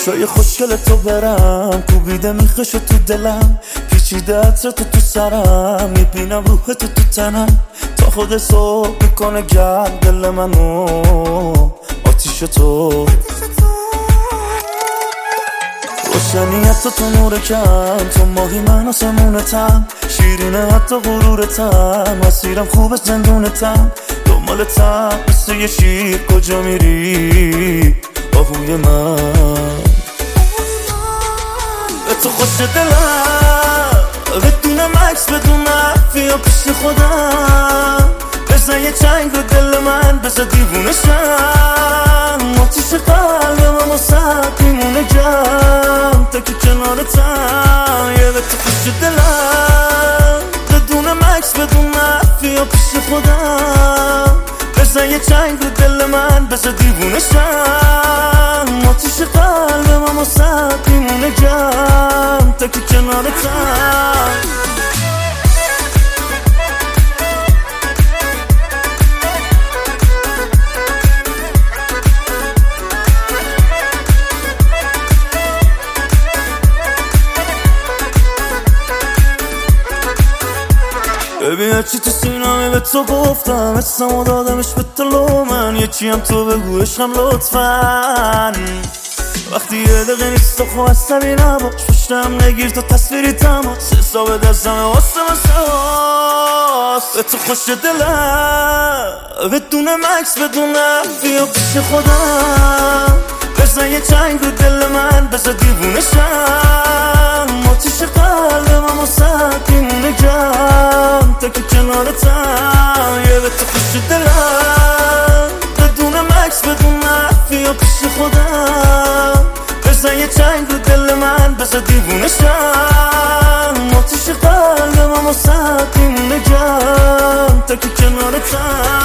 گوشای خوشگل تو برم، کوبیده میخش تو دلم، پیچیده عطر تو سرم، میبینم روح تو تنم، تا خود صبح میکنه گرم دل منو آتیش تو. روشنیت تو نور کم، تو ماهی من آسمونتم، شیرینه حتی غرورتم، مسیرم خوبه زندونتم، دنبالتم مثل یه شیر، کجا میری آهوی من؟ به تو خوش دلم، بدون مکس بدون بیا پیش خودم، بزن یه چنگ رو دل من، بزن دیوونشم، آتیش قلبم اما سرد میمونه گرم تا که کنارتم. یه به تو خوش دلم، بدون مکس بدون بیا پیش خودم، بزن یه چنگ رو دل من، بزن دیوونشم، آتیش قلبم اما سرد میمونه گرم تا که کنارتم. ببین هرچی تو سینمه به تو گفتم، اسمو دادمش به تو، من یکی هم تو بگو عشقم لطفاً. وقتی یه دقیقه نیست تو خواه عصبی نباش، پشتم نگیر تو تصویری تماس، حساب دستمه واسه مساس. به تو خوش دلم، بدون مکس بدون بیا پیش خودم، بزن یه چنگ رو دل من، بزن دیوونشم، آتیش قلبم اما سرد میمونه گرم تا که کنارتم. یه به تو خوش دلم، بدون مکس بدون بیا پیش خودم، بزن یه چنگ رو دل من، بزن دیوونشم، آتیش قلبم اما سرد میمونه گرم تا که کنارتم.